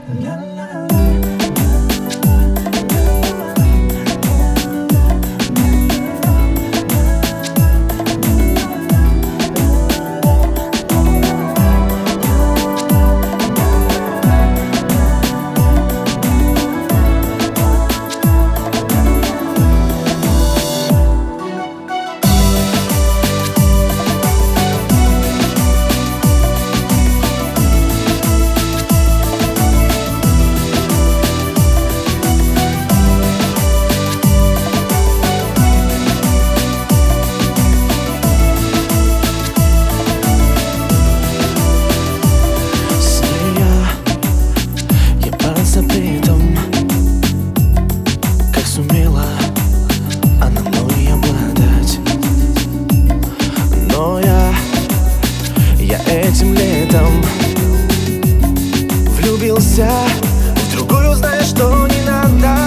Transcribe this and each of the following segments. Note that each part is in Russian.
Этим летом влюбился в другую, зная, что не надо.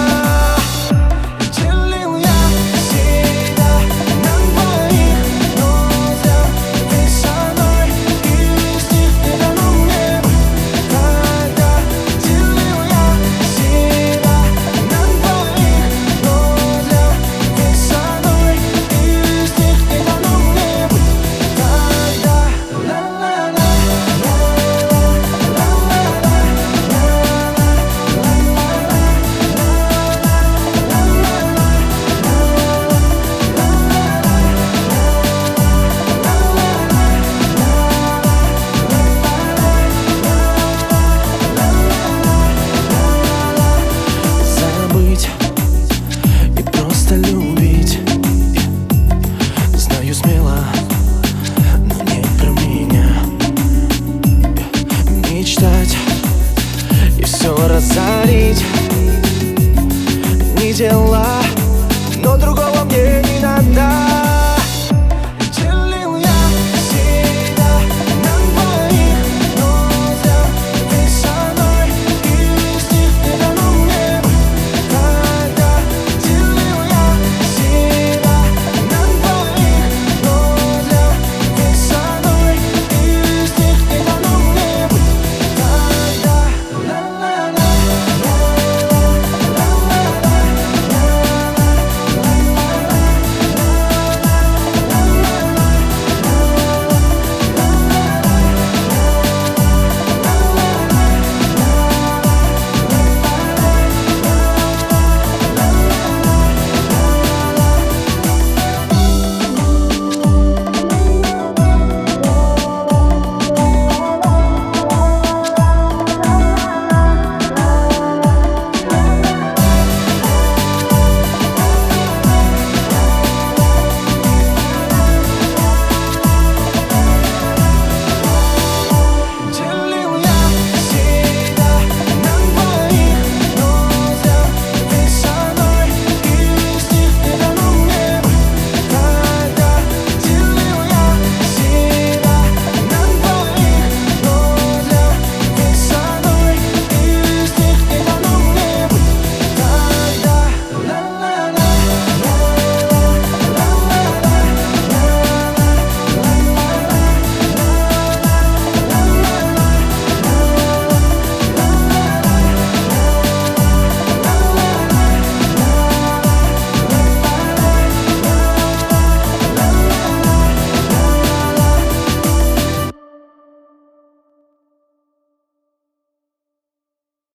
Делил я себя на двоих, но зря ты со мной, и с них не дано мне быть. Тогда делил я себя на двоих, но зря ты со мной, и с них не дано мне быть. Тогда и просто любить. Знаю смело, но не про меня. Мечтать и все разорить, не делать